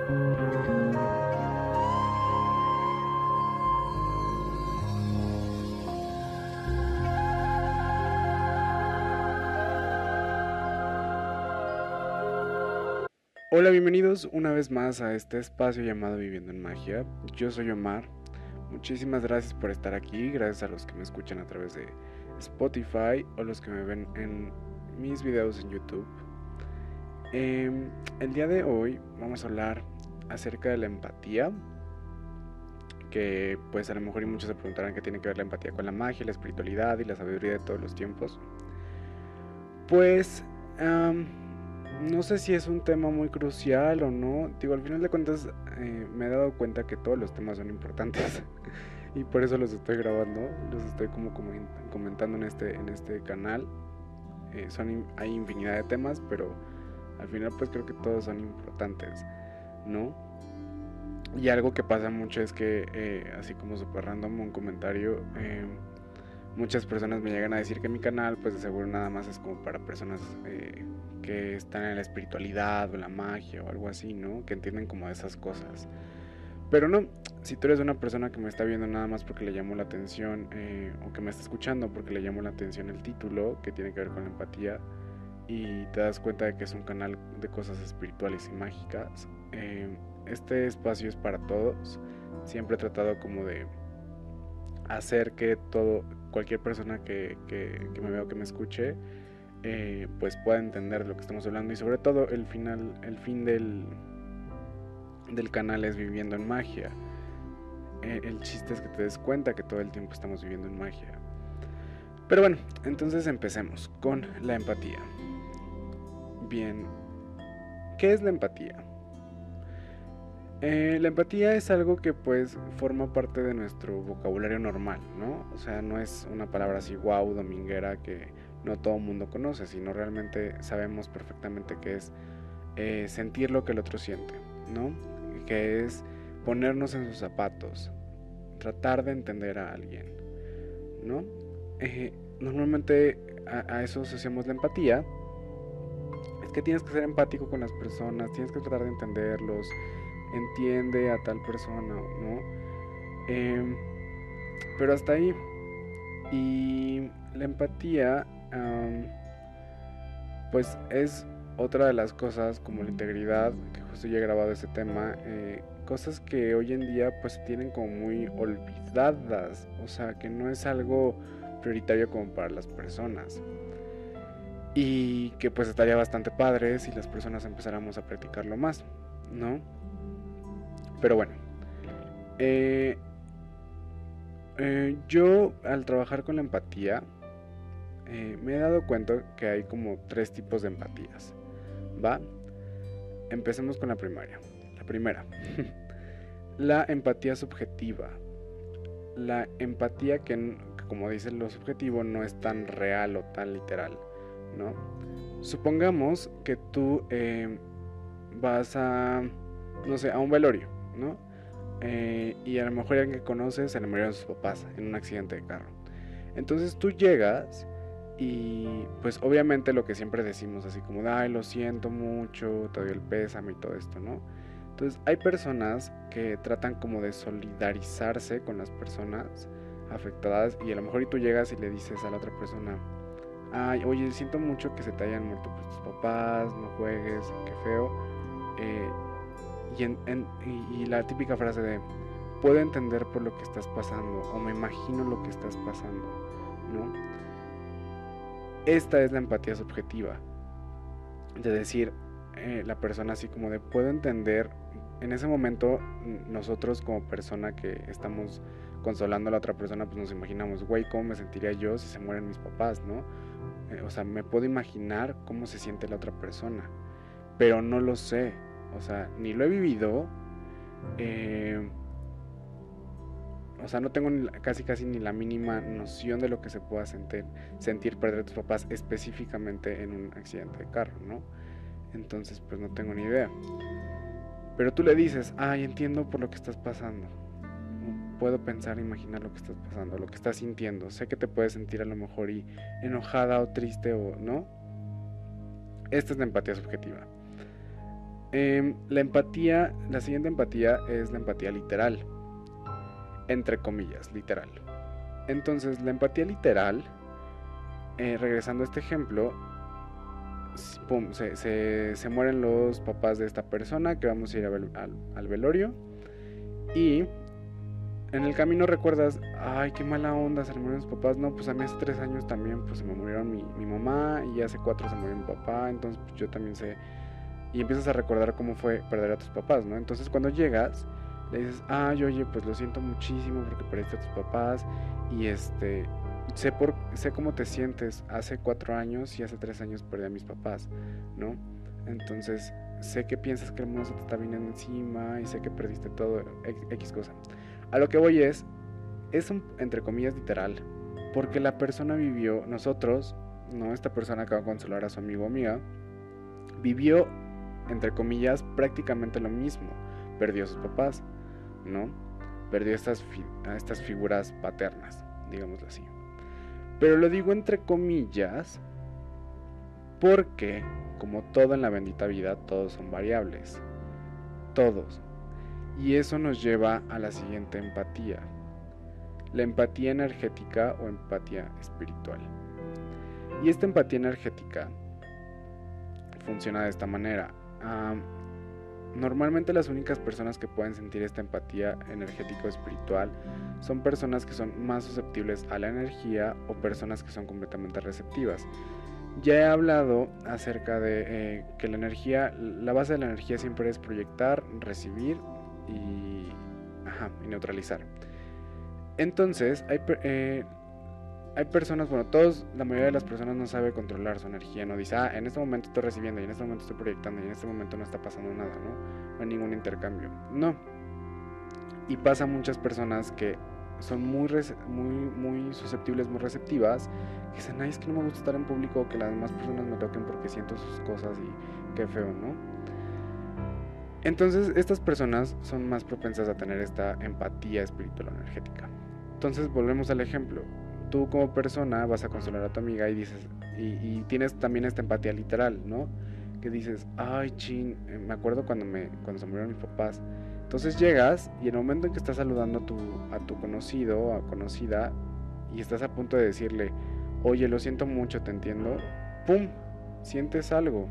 Hola, bienvenidos una vez más a este espacio llamado Viviendo en Magia. Yo soy Omar. Muchísimas gracias por estar aquí, gracias a los que me escuchan a través de Spotify o los que me ven en mis videos en YouTube. El día de hoy vamos a hablar acerca de la empatía, que pues a lo mejor y muchos se preguntarán qué tiene que ver la empatía con la magia, la espiritualidad y la sabiduría de todos los tiempos. Pues no sé si es un tema muy crucial o no. Digo, al final de cuentas me he dado cuenta que todos los temas son importantes y por eso los estoy grabando, los estoy como comentando en este canal. Hay infinidad de temas, pero al final pues creo que todos son importantes, ¿no? Y algo que pasa mucho es que, así como súper random, un comentario, muchas personas me llegan a decir que mi canal pues de seguro nada más es como para personas que están en la espiritualidad o en la magia o algo así, ¿no? Que entienden como esas cosas. Pero no, si tú eres una persona que me está viendo nada más porque le llamó la atención o que me está escuchando porque le llamó la atención el título que tiene que ver con la empatía y te das cuenta de que es un canal de cosas espirituales y mágicas, este espacio es para todos. Siempre he tratado como de hacer que cualquier persona que me vea o que me escuche pues pueda entender de lo que estamos hablando, y sobre todo el fin del canal es viviendo en magia. El chiste es que te des cuenta que todo el tiempo estamos viviendo en magia. Pero bueno, entonces empecemos con la empatía. Bien, ¿qué es la empatía? La empatía es algo que pues forma parte de nuestro vocabulario normal, ¿no? O sea, no es una palabra así guau, dominguera, que no todo el mundo conoce, sino realmente sabemos perfectamente que es sentir lo que el otro siente, ¿no? Que es ponernos en sus zapatos, tratar de entender a alguien, ¿no? Normalmente a eso asociamos la empatía. Es que tienes que ser empático con las personas, tienes que tratar de entenderlos, entiende a tal persona, ¿no? Eh, pero hasta ahí. Y la empatía, pues es otra de las cosas, como la integridad, que justo ya he grabado ese tema, cosas que hoy en día pues tienen como muy olvidadas, o sea, que no es algo prioritario como para las personas. Y que pues estaría bastante padre si las personas empezáramos a practicarlo más, ¿no? Pero bueno, eh, yo al trabajar con la empatía me he dado cuenta que hay como tres tipos de empatías, ¿va? Empecemos con la primaria. La primera, la empatía subjetiva. La empatía que como dice lo subjetivo, no es tan real o tan literal, ¿no? Supongamos que tú vas a, no sé, a un velorio, ¿no? Y a lo mejor alguien que conoces se le murieron sus papás en un accidente de carro. Entonces tú llegas y pues obviamente lo que siempre decimos así como, ay, lo siento mucho, te doy el pésame y todo esto, ¿no? Entonces hay personas que tratan como de solidarizarse con las personas afectadas, y a lo mejor y tú llegas y le dices a la otra persona, ay, oye, siento mucho que se te hayan muerto pues, tus papás, no juegues, qué feo. Eh, y la típica frase de, puedo entender por lo que estás pasando o me imagino lo que estás pasando, ¿no? Esta es la empatía subjetiva, de decir, la persona así como de, puedo entender. En ese momento nosotros como persona que estamos consolando a la otra persona pues nos imaginamos, güey, ¿cómo me sentiría yo si se mueren mis papás, no? O sea, me puedo imaginar cómo se siente la otra persona, pero no lo sé, o sea, ni lo he vivido. eh, O sea, no tengo casi ni la mínima noción de lo que se pueda sentir perder a tus papás específicamente en un accidente de carro, ¿no? Entonces, pues no tengo ni idea. Pero tú le dices, ay, entiendo por lo que estás pasando. Puedo pensar e imaginar lo que estás pasando, lo que estás sintiendo. Sé que te puedes sentir a lo mejor enojada o triste o no. Esta es la empatía subjetiva. La siguiente empatía es la empatía literal, entre comillas, literal. Entonces, la empatía literal, regresando a este ejemplo, pum, se mueren los papás de esta persona que vamos a ir al velorio, y en el camino recuerdas, ay, qué mala onda, se le murieron mis papás. No, pues a mí hace 3 años también pues se me murieron mi mamá, y hace 4 se murió mi papá, entonces pues yo también sé. Y empiezas a recordar cómo fue perder a tus papás, ¿no? Entonces cuando llegas, le dices, ay, oye, pues lo siento muchísimo porque perdiste a tus papás, y sé cómo te sientes. Hace 4 años y hace 3 años perdí a mis papás, ¿no? Entonces sé que piensas que el mundo se te está viniendo encima y sé que perdiste todo, X cosa. A lo que voy es un, entre comillas, literal, porque la persona vivió, nosotros, no, esta persona acaba de consolar a su amigo o amiga, vivió, entre comillas, prácticamente lo mismo. Perdió a sus papás, ¿no? Perdió a estas figuras paternas, digámoslo así. Pero lo digo entre comillas porque, como todo en la bendita vida, todos son variables. Todos. Y eso nos lleva a la siguiente empatía. La empatía energética o empatía espiritual. Y esta empatía energética funciona de esta manera. Normalmente las únicas personas que pueden sentir esta empatía energética o espiritual son personas que son más susceptibles a la energía o personas que son completamente receptivas. Ya he hablado acerca de que la base de la energía siempre es proyectar, recibir y neutralizar. Entonces, hay personas, bueno, la mayoría de las personas no sabe controlar su energía, no dice, en este momento estoy recibiendo y en este momento estoy proyectando y en este momento no está pasando nada, ¿no? No hay ningún intercambio, no. Y pasa a muchas personas que son muy susceptibles, muy receptivas, que dicen, es que no me gusta estar en público, que las demás personas me toquen porque siento sus cosas y qué feo, ¿no? Entonces, estas personas son más propensas a tener esta empatía espiritual o energética. Entonces, volvemos al ejemplo. Tú como persona vas a consolar a tu amiga y dices, y tienes también esta empatía literal, ¿no? Que dices, ay, chin, me acuerdo cuando se murieron mis papás. Entonces llegas y en el momento en que estás saludando a tu conocido o conocida y estás a punto de decirle, oye, lo siento mucho, te entiendo, ¡pum! Sientes algo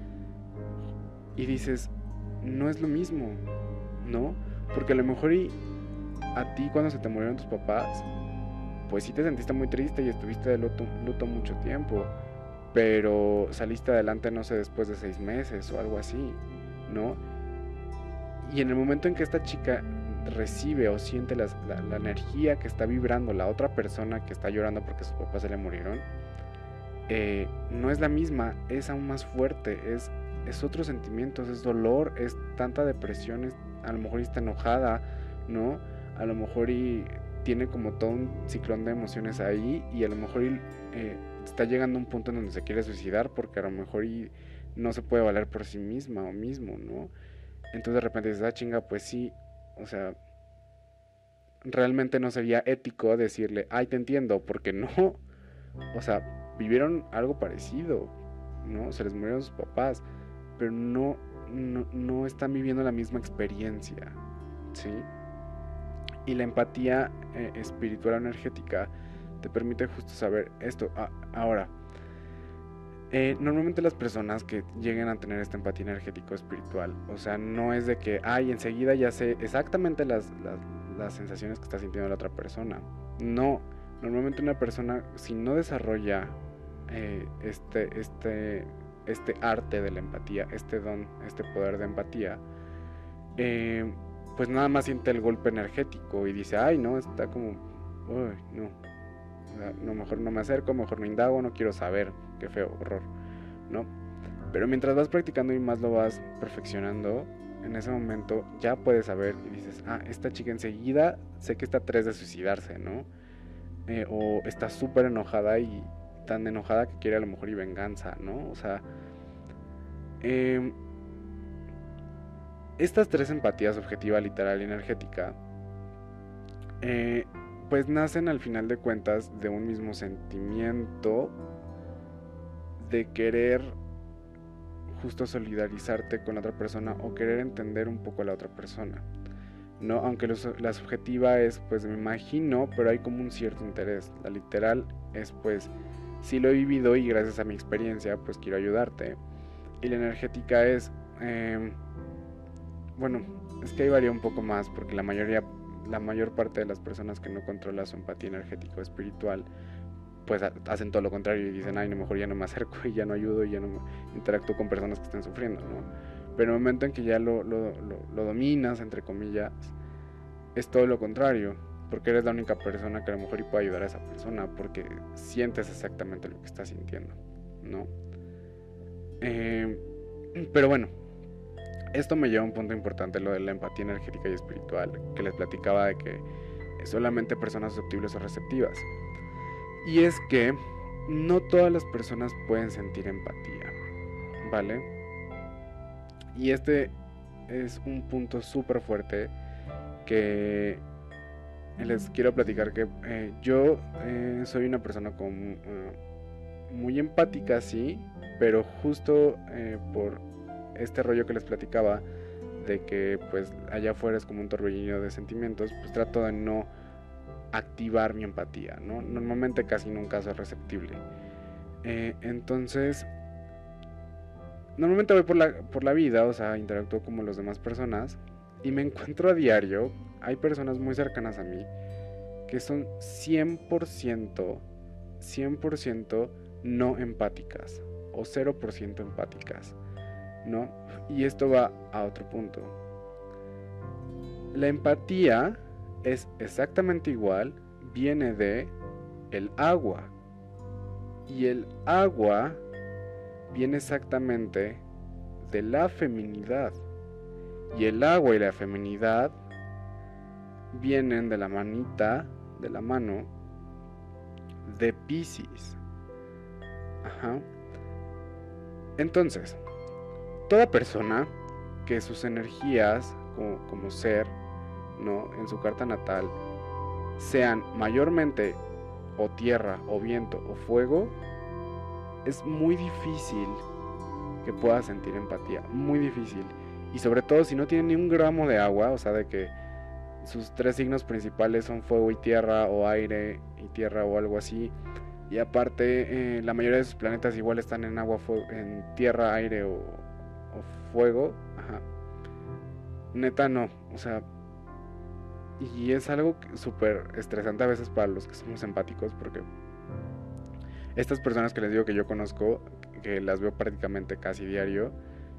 y dices, no es lo mismo, ¿no? Porque a lo mejor a ti cuando se te murieron tus papás, pues sí te sentiste muy triste y estuviste de luto mucho tiempo, pero saliste adelante, no sé, después de 6 meses o algo así, ¿no? Y en el momento en que esta chica recibe o siente la energía que está vibrando la otra persona que está llorando porque sus papás se le murieron, no es la misma, es aún más fuerte, es otro sentimiento, es dolor, es tanta depresión, a lo mejor está enojada, ¿no? A lo mejor tiene como todo un ciclón de emociones ahí y a lo mejor está llegando a un punto en donde se quiere suicidar porque a lo mejor no se puede valer por sí misma o mismo, ¿no? Entonces de repente dices, chinga, pues sí, o sea, realmente no sería ético decirle, te entiendo, porque no, o sea, vivieron algo parecido, ¿no? Se les murieron sus papás, pero no están viviendo la misma experiencia, ¿sí? Y la empatía espiritual o energética te permite justo saber esto. Ahora, normalmente las personas que lleguen a tener esta empatía energético espiritual, o sea, no es de que, enseguida ya sé exactamente las sensaciones que está sintiendo la otra persona. No, normalmente una persona, si no desarrolla este arte de la empatía, este don, este poder de empatía, pues nada más siente el golpe energético y dice, no, está como, uy, no. No, mejor no me acerco, mejor no indago, no quiero saber, qué feo, horror, ¿no? Pero mientras vas practicando y más lo vas perfeccionando, en ese momento ya puedes saber y dices, esta chica enseguida sé que está a 3 de suicidarse, ¿no? O está súper enojada y tan enojada que quiere a lo mejor venganza, ¿no? O sea, estas 3 empatías, objetiva, literal y energética, pues nacen al final de cuentas de un mismo sentimiento de querer justo solidarizarte con la otra persona o querer entender un poco a la otra persona, ¿no? Aunque la subjetiva es, pues me imagino, pero hay como un cierto interés. La literal es, pues, sí lo he vivido y gracias a mi experiencia, pues quiero ayudarte. Y la energética es, bueno, es que ahí varía un poco más, porque la mayor parte de las personas que no controlan su empatía energética o espiritual, pues hacen todo lo contrario y dicen, ay, no, mejor ya no me acerco y ya no ayudo y ya no interactúo con personas que estén sufriendo, ¿no? Pero en el momento en que ya lo dominas, entre comillas, es todo lo contrario, porque eres la única persona que a lo mejor puede ayudar a esa persona, porque sientes exactamente lo que está sintiendo, ¿no? Pero bueno, esto me lleva a un punto importante, lo de la empatía energética y espiritual, que les platicaba de que solamente personas susceptibles o receptivas. Y es que no todas las personas pueden sentir empatía, ¿vale? Y este es un punto súper fuerte que les quiero platicar que yo soy una persona muy empática, sí, pero justo por este rollo que les platicaba de que pues allá afuera es como un torbellino de sentimientos, pues trato de no activar mi empatía, ¿no? Normalmente casi nunca soy receptible. Entonces, normalmente voy por la vida, o sea, interactúo como las demás personas y me encuentro a diario, hay personas muy cercanas a mí que son 100% no empáticas o 0% empáticas, ¿no? Y esto va a otro punto. La empatía es exactamente igual, viene de el agua. Y el agua viene exactamente de la feminidad. Y el agua y la feminidad vienen de la manita, de la mano de Piscis. Ajá. Entonces, toda persona que sus energías como ser, ¿no? En su carta natal sean mayormente o tierra o viento o fuego, es muy difícil que pueda sentir empatía, muy difícil. Y sobre todo si no tiene ni un gramo de agua, o sea, de que sus 3 signos principales son fuego y tierra, o aire y tierra, o algo así. Y aparte, la mayoría de sus planetas igual están en agua, en tierra, aire o fuego. Ajá. Neta no, o sea, y es algo súper estresante a veces para los que somos empáticos, porque estas personas que les digo que yo conozco, que las veo prácticamente casi diario,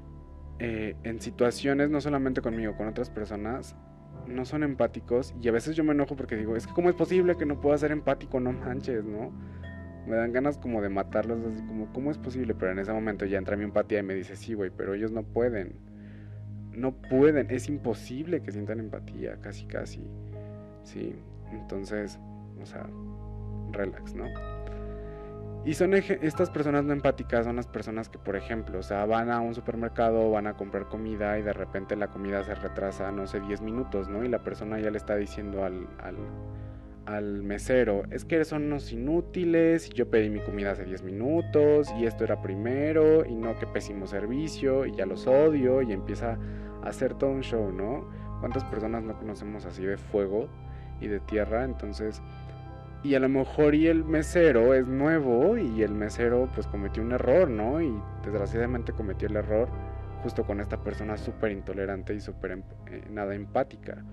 en situaciones, no solamente conmigo, con otras personas, no son empáticos. Y a veces yo me enojo porque digo, es que ¿cómo es posible que no pueda ser empático? No manches, ¿no? Me dan ganas como de matarlos, así como, ¿cómo es posible? Pero en ese momento ya entra mi empatía y me dice, sí, güey, pero ellos no pueden. No pueden, es imposible que sientan empatía, casi, casi. Sí, entonces, o sea, relax, ¿no? Y son estas personas no empáticas, son las personas que, por ejemplo, o sea, van a un supermercado, van a comprar comida y de repente la comida se retrasa, no sé, 10 minutos, ¿no? Y la persona ya le está diciendo al mesero, es que son unos inútiles, yo pedí mi comida hace 10 minutos y esto era primero y no, qué pésimo servicio y ya los odio y empieza a hacer todo un show, ¿no? ¿Cuántas personas no conocemos así de fuego y de tierra? Entonces, y a lo mejor y el mesero es nuevo y el mesero pues cometió un error, ¿no? Y desgraciadamente cometió el error justo con esta persona súper intolerante y súper nada empática.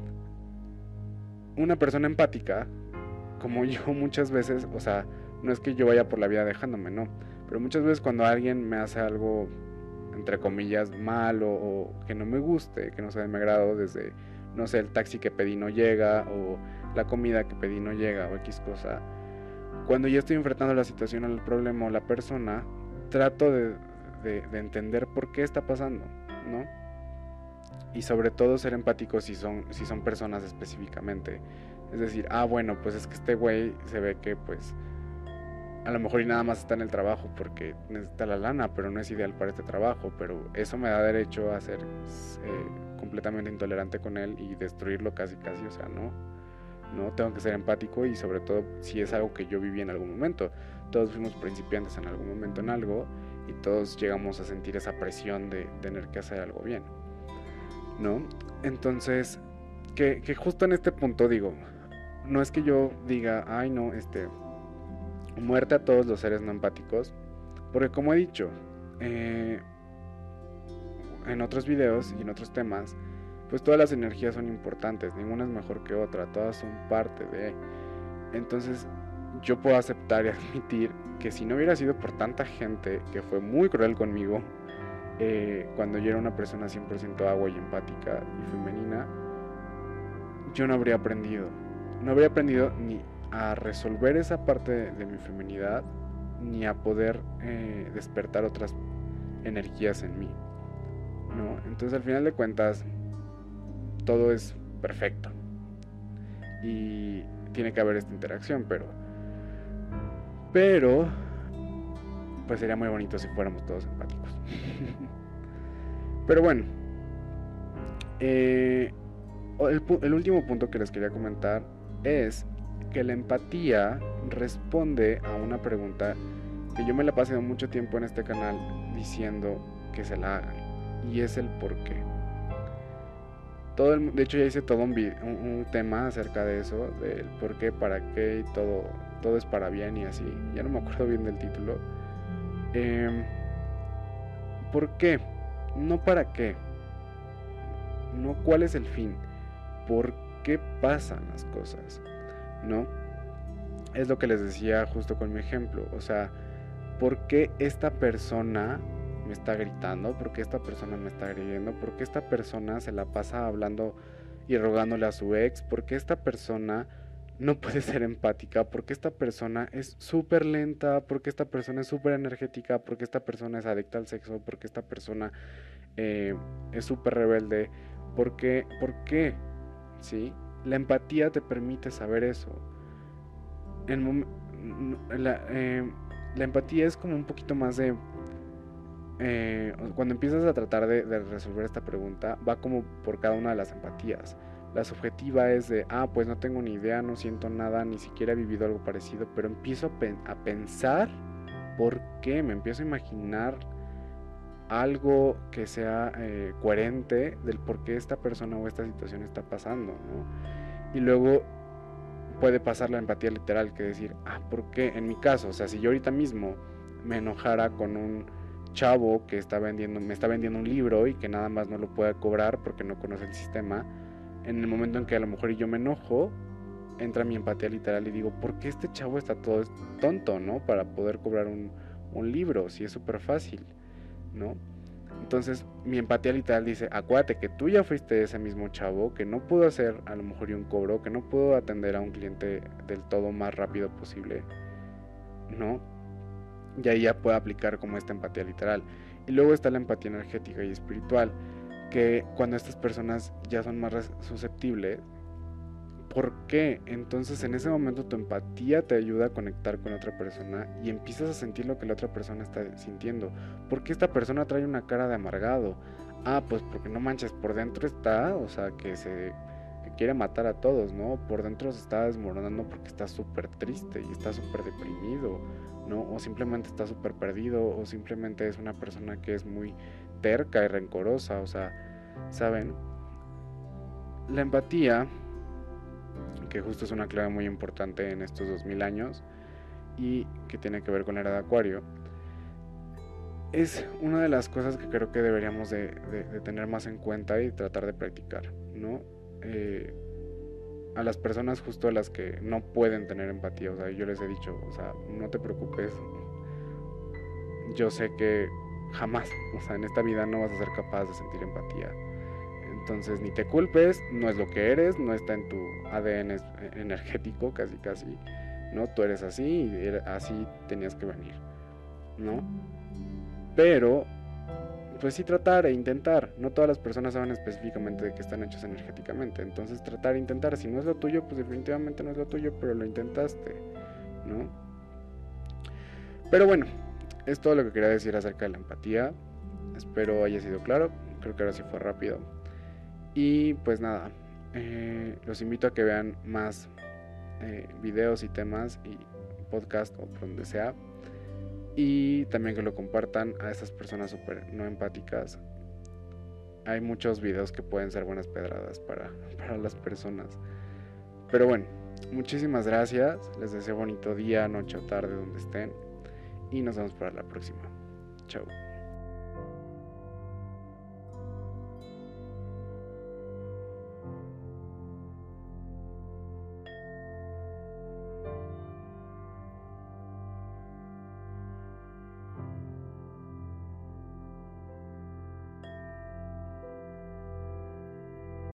Una persona empática, como yo muchas veces, o sea, no es que yo vaya por la vida dejándome, no, pero muchas veces cuando alguien me hace algo, entre comillas, malo o que no me guste, que no sea de mi agrado, desde, no sé, el taxi que pedí no llega o la comida que pedí no llega o X cosa, cuando ya estoy enfrentando la situación o el problema o la persona, trato de entender por qué está pasando, ¿no? Y sobre todo ser empáticos si son personas específicamente. Es decir, bueno, pues es que este güey se ve que pues a lo mejor y nada más está en el trabajo porque necesita la lana, pero no es ideal para este trabajo, pero eso me da derecho a ser completamente intolerante con él y destruirlo casi, o sea, no tengo que ser empático y sobre todo si es algo que yo viví en algún momento. Todos fuimos principiantes en algún momento en algo y todos llegamos a sentir esa presión de tener que hacer algo bien, ¿no? Entonces, que justo en este punto digo, no es que yo diga, ay no, muerte a todos los seres no empáticos, porque como he dicho, en otros videos y en otros temas, pues todas las energías son importantes, ninguna es mejor que otra, todas son parte de... Entonces yo puedo aceptar y admitir que si no hubiera sido por tanta gente que fue muy cruel conmigo, cuando yo era una persona 100% agua y empática y femenina, yo no habría aprendido. No habría aprendido ni a resolver esa parte de mi feminidad, ni a poder despertar otras energías en mí, ¿no? Entonces al final de cuentas todo es perfecto y tiene que haber esta interacción, pero pues sería muy bonito si fuéramos todos empáticos. Pero bueno, el último punto que les quería comentar es que la empatía responde a una pregunta que yo me la he pasado mucho tiempo en este canal diciendo que se la hagan, y es el por qué. De hecho ya hice todo un tema acerca de eso, del por qué, para qué, y todo es para bien y así. Ya no me acuerdo bien del título. ¿Por qué? No para qué. No cuál es el fin. ¿Por qué pasan las cosas? ¿No? Es lo que les decía justo con mi ejemplo. O sea, ¿por qué esta persona me está gritando? ¿Por qué esta persona me está agrediendo? ¿Por qué esta persona se la pasa hablando y rogándole a su ex? ¿Por qué esta persona no puede ser empática? ¿Por qué esta persona es súper lenta? ¿Por qué esta persona es súper energética? ¿Por qué esta persona es adicta al sexo? ¿Por qué esta persona es súper rebelde? ¿Por qué? ¿Por qué? ¿Sí? La empatía te permite saber eso. La empatía es como un poquito más de... cuando empiezas a tratar de resolver esta pregunta, va como por cada una de las empatías. La subjetiva es de, pues no tengo ni idea, no siento nada, ni siquiera he vivido algo parecido, pero empiezo a pensar por qué, me empiezo a imaginar algo que sea coherente del por qué esta persona o esta situación está pasando, ¿no? Y luego puede pasar la empatía literal, que decir, ¿por qué? En mi caso, o sea, si yo ahorita mismo me enojara con un chavo que me está vendiendo un libro y que nada más no lo puede cobrar porque no conoce el sistema, en el momento en que a lo mejor yo me enojo, entra mi empatía literal y digo, ¿por qué este chavo está todo tonto, ¿no? Para poder cobrar un libro, si es súper fácil, ¿no? Entonces mi empatía literal dice, acuérdate que tú ya fuiste ese mismo chavo que no pudo hacer a lo mejor un cobro, que no pudo atender a un cliente del todo más rápido posible, ¿no? Y ahí ya puede aplicar como esta empatía literal. Y luego está la empatía energética y espiritual, que cuando estas personas ya son más susceptibles, ¿por qué? Entonces en ese momento tu empatía te ayuda a conectar con otra persona y empiezas a sentir lo que la otra persona está sintiendo. ¿Por qué esta persona trae una cara de amargado? Pues porque no manches, por dentro está, o sea, que quiere matar a todos, ¿no? Por dentro se está desmoronando porque está súper triste y está súper deprimido, ¿no? O simplemente está súper perdido, o simplemente es una persona que es muy terca y rencorosa, o sea, ¿saben? La empatía, que justo es una clave muy importante en estos 2000 años y que tiene que ver con la era de Acuario, es una de las cosas que creo que deberíamos de tener más en cuenta y tratar de practicar, ¿no? A las personas justo a las que no pueden tener empatía, o sea, yo les he dicho, o sea, no te preocupes, yo sé que jamás, o sea, en esta vida no vas a ser capaz de sentir empatía. Entonces ni te culpes, no es lo que eres, no está en tu ADN energético, casi, ¿no? Tú eres así y así tenías que venir, ¿no? Pero, pues sí tratar e intentar. No todas las personas saben específicamente de que están hechos energéticamente. Entonces tratar e intentar. Si no es lo tuyo, pues definitivamente no es lo tuyo, pero lo intentaste, ¿no? Pero bueno, es todo lo que quería decir acerca de la empatía. Espero haya sido claro. Creo que ahora sí fue rápido. Y pues nada, los invito a que vean más videos y temas y podcast o por donde sea. y también que lo compartan a esas personas súper no empáticas. Hay muchos videos que pueden ser buenas pedradas para las personas. Pero bueno, muchísimas gracias. Les deseo bonito día, noche o tarde donde estén. Y nos vemos para la próxima. Chao.